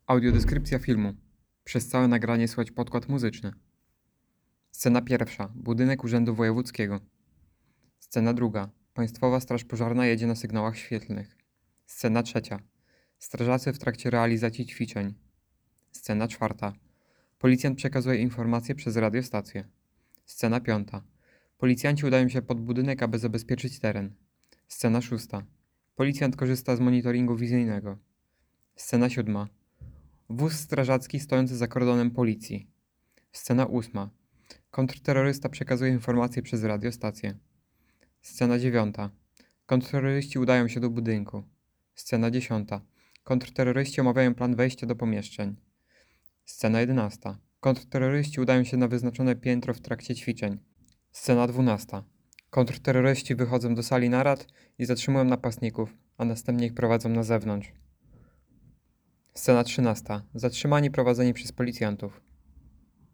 Audiodeskrypcja filmu. Przez całe nagranie słychać podkład muzyczny. Scena pierwsza. Budynek Urzędu Wojewódzkiego. Scena druga. Państwowa Straż Pożarna jedzie na sygnałach świetlnych. Scena trzecia. Strażacy w trakcie realizacji ćwiczeń. Scena czwarta. Policjant przekazuje informacje przez radiostację. Scena piąta. Policjanci udają się pod budynek, aby zabezpieczyć teren. Scena szósta. Policjant korzysta z monitoringu wizyjnego. Scena siódma. Wóz strażacki stojący za kordonem policji. Scena ósma. Kontrterrorysta przekazuje informacje przez radiostację. Scena dziewiąta. Kontrterroryści udają się do budynku. Scena dziesiąta. Kontrterroryści omawiają plan wejścia do pomieszczeń. Scena jedenasta. Kontrterroryści udają się na wyznaczone piętro w trakcie ćwiczeń. Scena dwunasta. Kontrterroryści wychodzą do sali narad i zatrzymują napastników, a następnie ich prowadzą na zewnątrz. Scena 13. Zatrzymani prowadzeni przez policjantów.